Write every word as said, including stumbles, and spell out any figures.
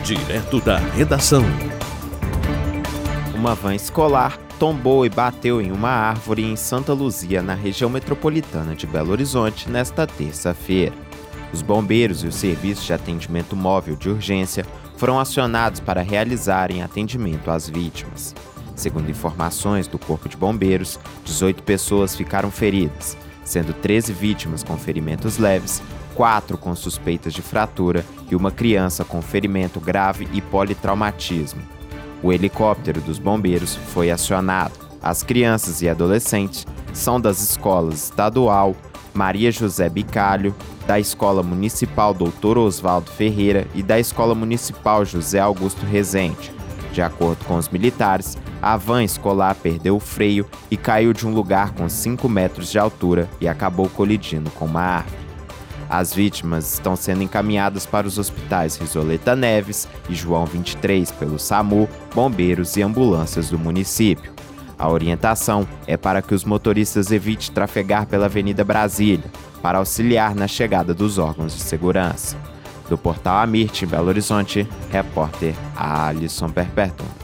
Direto da redação. Uma van escolar tombou e bateu em uma árvore em Santa Luzia, na região metropolitana de Belo Horizonte, nesta terça-feira. Os bombeiros e o Serviço de Atendimento Móvel de Urgência foram acionados para realizarem atendimento às vítimas. Segundo informações do Corpo de Bombeiros, dezoito pessoas ficaram feridas, sendo treze vítimas com ferimentos leves, quatro com suspeitas de fratura e uma criança com ferimento grave e politraumatismo. O helicóptero dos bombeiros foi acionado. As crianças e adolescentes são das escolas estadual Maria José Bicalho, da Escola Municipal doutor Oswaldo Ferreira e da Escola Municipal José Augusto Rezende. De acordo com os militares, a van escolar perdeu o freio e caiu de um lugar com cinco metros de altura e acabou colidindo com uma árvore. As vítimas estão sendo encaminhadas para os hospitais Risoleta Neves e João vinte e três pelo SAMU, bombeiros e ambulâncias do município. A orientação é para que os motoristas evitem trafegar pela Avenida Brasília, para auxiliar na chegada dos órgãos de segurança. Do portal Amirte, em Belo Horizonte, repórter Alisson Perpétuo.